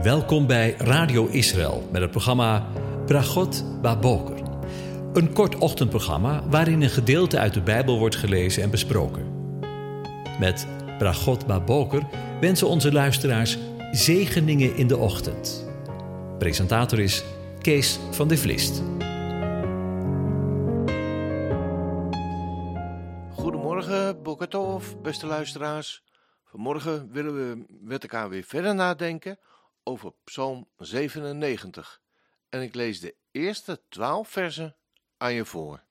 Welkom bij Radio Israël met het programma Bragot Baboker. Een kort ochtendprogramma waarin een gedeelte uit de Bijbel wordt gelezen en besproken. Met Bragot Baboker wensen onze luisteraars zegeningen in de ochtend. Presentator is Kees van der Vlist. Goedemorgen, Boker Tov, beste luisteraars. Vanmorgen willen we met elkaar weer verder nadenken over Psalm 97. En ik lees de eerste 12 versen aan je voor.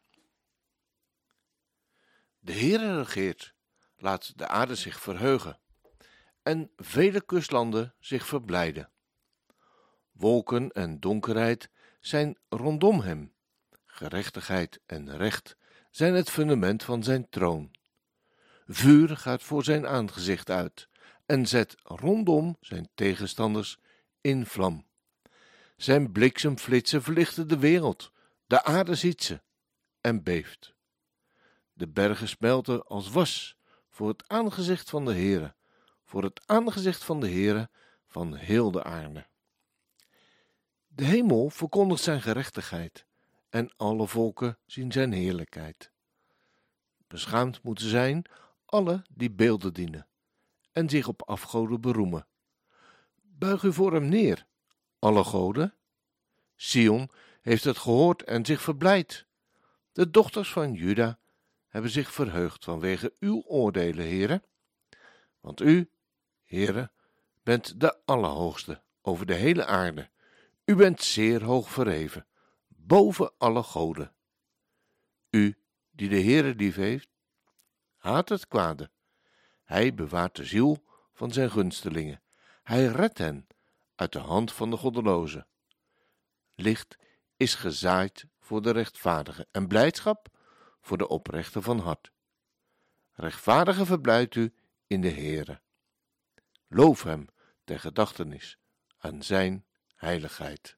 De Heere regeert, laat de aarde zich verheugen en vele kustlanden zich verblijden. Wolken en donkerheid zijn rondom hem, gerechtigheid en recht zijn het fundament van zijn troon. Vuur gaat voor zijn aangezicht uit en zet rondom zijn tegenstanders in vlam. Zijn bliksemflitsen verlichten de wereld, de aarde ziet ze en beeft. De bergen smelten als was voor het aangezicht van de Heere, voor het aangezicht van de Heere van heel de aarde. De hemel verkondigt zijn gerechtigheid en alle volken zien zijn heerlijkheid. Beschaamd moeten zijn alle die beelden dienen en zich op afgoden beroemen. Buig u voor hem neer, alle goden. Sion heeft het gehoord en zich verblijd. De dochters van Juda hebben zich verheugd vanwege uw oordelen, Heere. Want u, Heere, bent de Allerhoogste over de hele aarde. U bent zeer hoog verheven, boven alle goden. U, die de Heere lief heeft, haat het kwade. Hij bewaart de ziel van zijn gunstelingen. Hij redt hen uit de hand van de goddelozen. Licht is gezaaid voor de rechtvaardigen en blijdschap voor de oprechten van hart. Rechtvaardige verblijdt u in de Heere. Loof hem ter gedachtenis aan zijn heiligheid.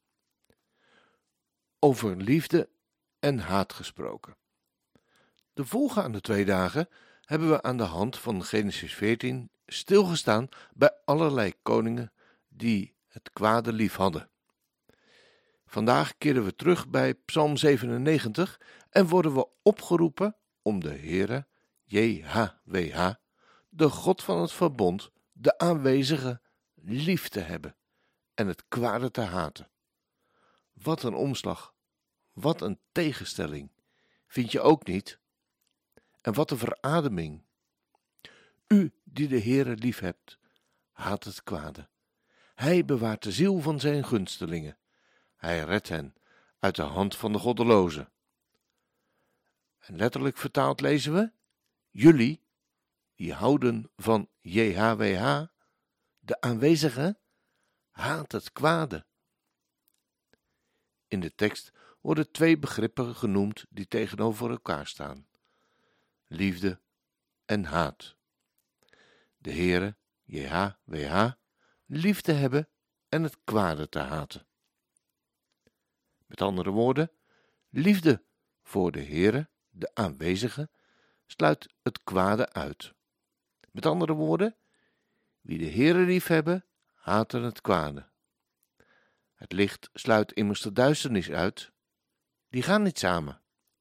Over liefde en haat gesproken. De voorgaande 2 dagen hebben we aan de hand van Genesis 14 stilgestaan bij allerlei koningen die het kwade lief hadden. Vandaag keren we terug bij Psalm 97 en worden we opgeroepen om de Heere, JHWH, de God van het verbond, de aanwezige, lief te hebben en het kwade te haten. Wat een omslag, wat een tegenstelling, vind je ook niet? En wat een verademing. U die de Heere lief hebt, haat het kwade. Hij bewaart de ziel van zijn gunstelingen. Hij redt hen uit de hand van de goddelozen. En letterlijk vertaald lezen we: jullie, die houden van JHWH, de aanwezige, haat het kwade. In de tekst worden 2 begrippen genoemd die tegenover elkaar staan: liefde en haat. De Heere, JHWH, lief te hebben en het kwade te haten. Met andere woorden, liefde voor de Heere, de aanwezige, sluit het kwade uit. Met andere woorden, wie de Heere lief hebben, haten het kwade. Het licht sluit immers de duisternis uit. Die gaan niet samen.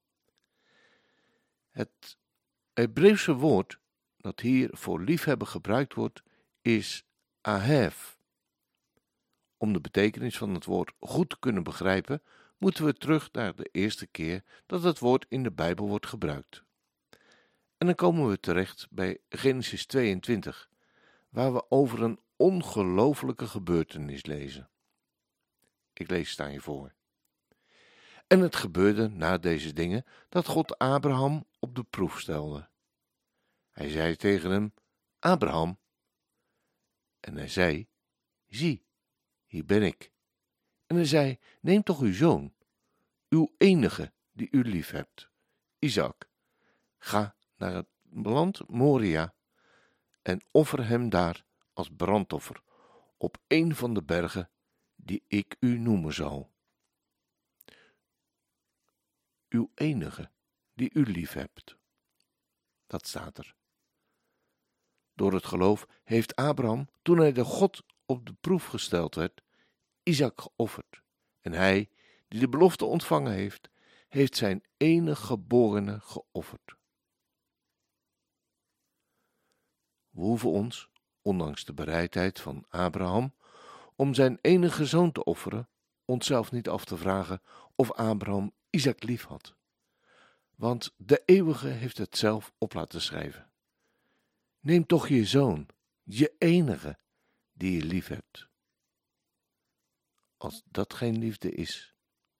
Het Hebreeuwse woord dat hier voor liefhebben gebruikt wordt, is ahev. Om de betekenis van het woord goed te kunnen begrijpen, moeten we terug naar de eerste keer dat het woord in de Bijbel wordt gebruikt. En dan komen we terecht bij Genesis 22, waar we over een ongelooflijke gebeurtenis lezen. Ik lees het aan je voor. En het gebeurde na deze dingen dat God Abraham op de proef stelde. Hij zei tegen hem: Abraham. En hij zei: zie, hier ben ik. En hij zei: neem toch uw zoon, uw enige die u lief hebt, Isaac. Ga naar het land Moria en offer hem daar als brandoffer op een van de bergen die ik u noemen zal. Uw enige die u lief hebt. Dat staat er. Door het geloof heeft Abraham, toen hij de God op de proef gesteld werd, Isaac geofferd. En hij, die de belofte ontvangen heeft, heeft zijn enige geborene geofferd. We hoeven ons, ondanks de bereidheid van Abraham, om zijn enige zoon te offeren, onszelf niet af te vragen of Abraham Isaac lief had. Want de Eeuwige heeft het zelf op laten schrijven. Neem toch je zoon, je enige, die je lief hebt. Als dat geen liefde is.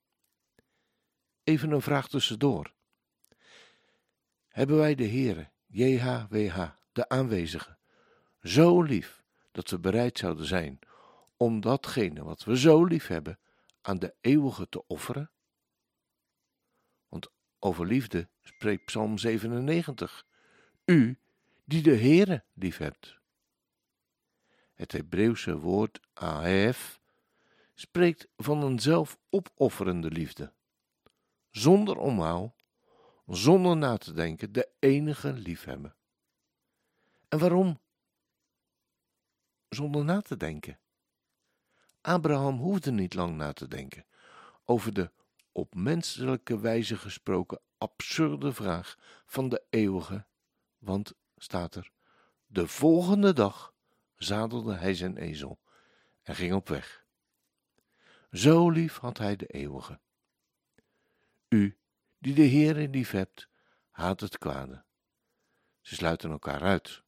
Even een vraag tussendoor. Hebben wij de Heere, JHWH, de aanwezige, zo lief dat we bereid zouden zijn om datgene wat we zo lief hebben aan de Eeuwige te offeren? Want over liefde spreekt Psalm 97. U die de Heere lief hebt. Het Hebreeuwse woord ahef spreekt van een zelfopofferende liefde. Zonder omhaal, zonder na te denken, de enige liefhebben. En waarom? Zonder na te denken. Abraham hoefde niet lang na te denken over de op menselijke wijze gesproken absurde vraag van de Eeuwige, want, staat er, de volgende dag zadelde hij zijn ezel en ging op weg. Zo lief had hij de Eeuwige. U, die de Heere lief hebt, haat het kwade. Ze sluiten elkaar uit.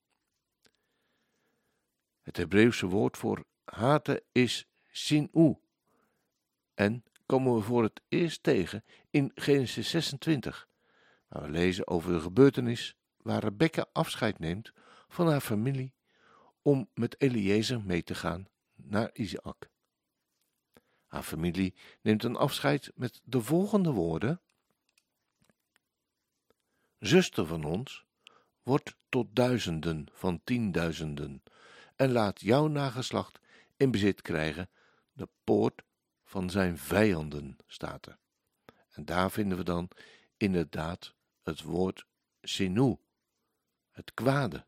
Het Hebreeuwse woord voor haten is sinu en komen we voor het eerst tegen in Genesis 26, waar we lezen over de gebeurtenis waar Rebekka afscheid neemt van haar familie om met Eliezer mee te gaan naar Isaac. Haar familie neemt een afscheid met de volgende woorden: zuster van ons, wordt tot duizenden van tienduizenden en laat jouw nageslacht in bezit krijgen de poort van zijn vijanden, staat er. En daar vinden we dan inderdaad het woord sinu, het kwade.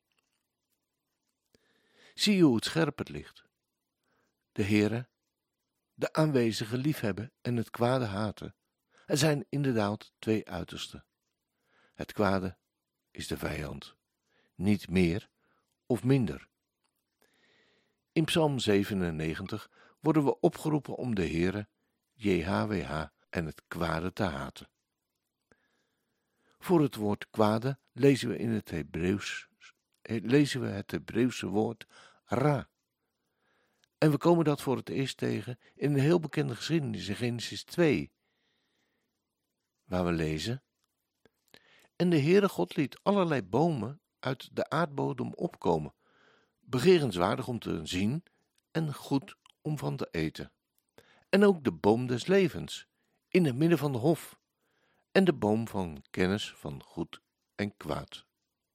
Zie je hoe het scherp het ligt? De Heere, de aanwezige liefhebben en het kwade haten. Er zijn inderdaad twee uitersten. Het kwade is de vijand, niet meer of minder. In Psalm 97 worden we opgeroepen om de Heere, JHWH, en het kwade te haten. Voor het woord kwade lezen we het Hebreeuwse woord ra. En we komen dat voor het eerst tegen in een heel bekende geschiedenis in Genesis 2, waar we lezen: en de Heere God liet allerlei bomen uit de aardbodem opkomen, begerenswaardig om te zien en goed om van te eten. En ook de boom des levens, in het midden van de hof, en de boom van kennis van goed en kwaad.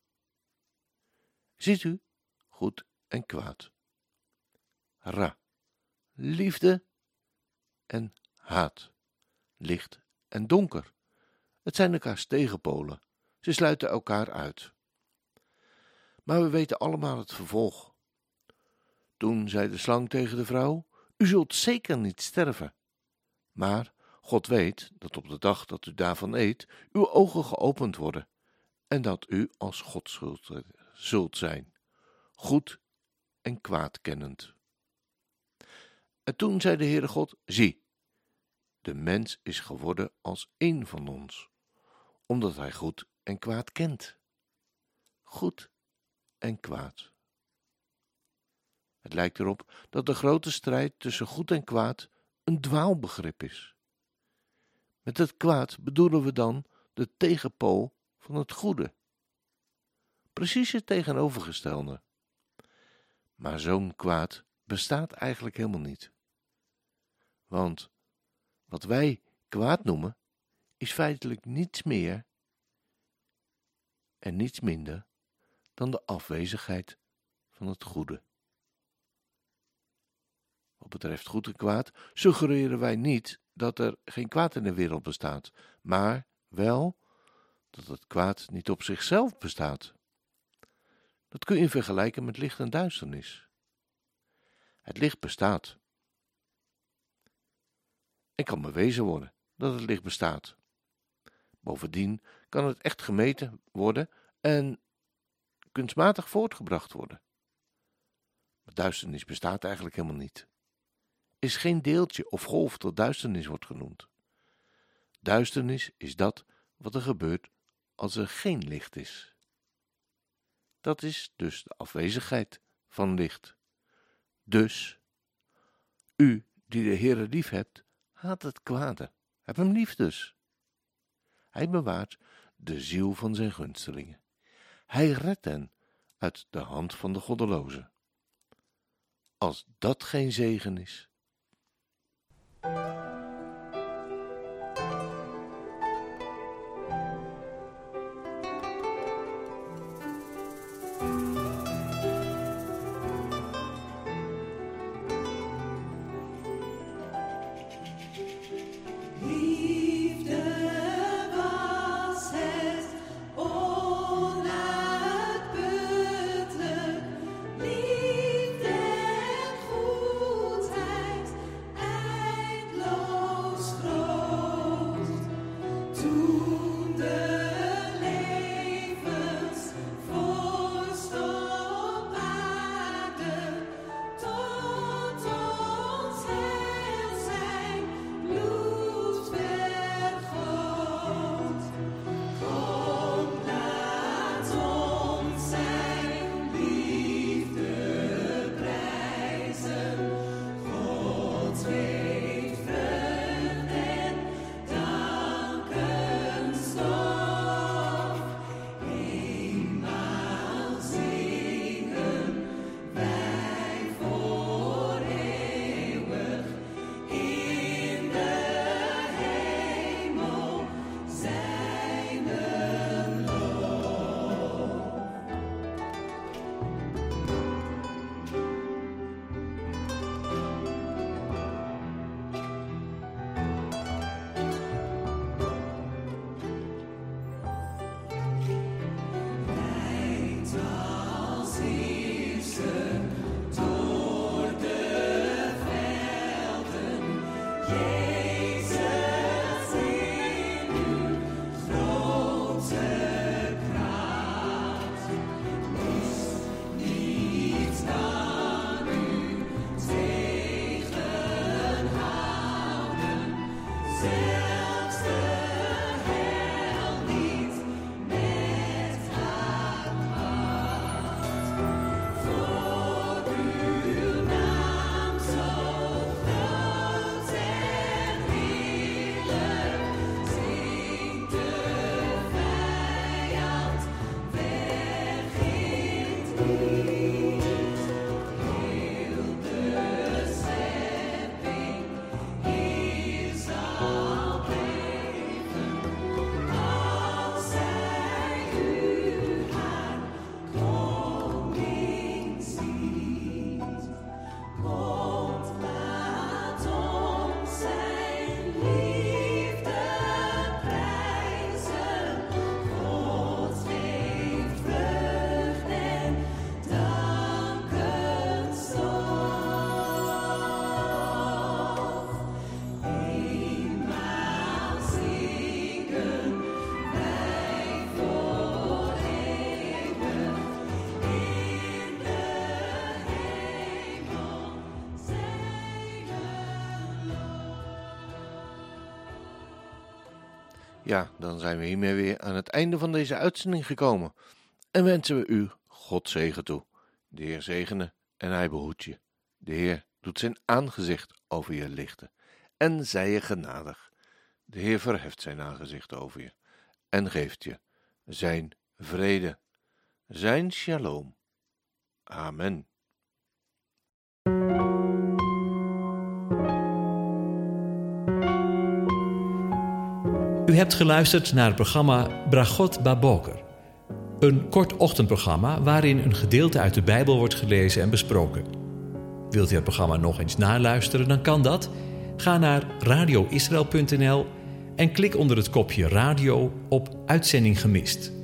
Ziet u, goed en kwaad. Ra, liefde en haat, licht en donker. Het zijn elkaars tegenpolen, ze sluiten elkaar uit. Maar we weten allemaal het vervolg. Toen zei de slang tegen de vrouw: u zult zeker niet sterven. Maar God weet dat op de dag dat u daarvan eet, uw ogen geopend worden en dat u als God zult zijn, goed en kwaad kennend. En toen zei de Heere God: zie, de mens is geworden als één van ons, omdat hij goed en kwaad kent. Goed en kwaad. Het lijkt erop dat de grote strijd tussen goed en kwaad een dwaalbegrip is. Met het kwaad bedoelen we dan de tegenpool van het goede. Precies het tegenovergestelde. Maar zo'n kwaad bestaat eigenlijk helemaal niet. Want wat wij kwaad noemen, is feitelijk niets meer en niets minder dan de afwezigheid van het goede. Wat betreft goed en kwaad suggereren wij niet dat er geen kwaad in de wereld bestaat, maar wel dat het kwaad niet op zichzelf bestaat. Dat kun je vergelijken met licht en duisternis. Het licht bestaat. En kan bewezen worden dat het licht bestaat. Bovendien kan het echt gemeten worden en kunstmatig voortgebracht worden. Maar duisternis bestaat eigenlijk helemaal niet. Er is geen deeltje of golf dat duisternis wordt genoemd. Duisternis is dat wat er gebeurt als er geen licht is. Dat is dus de afwezigheid van licht. Dus, u die de Heere lief hebt, haat het kwade. Heb hem lief dus. Hij bewaart de ziel van zijn gunstelingen. Hij redt hen uit de hand van de goddelozen. Als dat geen zegen is. Ja, dan zijn we hiermee weer aan het einde van deze uitzending gekomen. En wensen we u God zegen toe. De Heer zegene en hij behoedt je. De Heer doet zijn aangezicht over je lichten en zij je genadig. De Heer verheft zijn aangezicht over je en geeft je zijn vrede, zijn shalom. Amen. U hebt geluisterd naar het programma Bragot Baboker. Een kort ochtendprogramma waarin een gedeelte uit de Bijbel wordt gelezen en besproken. Wilt u het programma nog eens naluisteren, dan kan dat. Ga naar radioisrael.nl en klik onder het kopje radio op Uitzending gemist.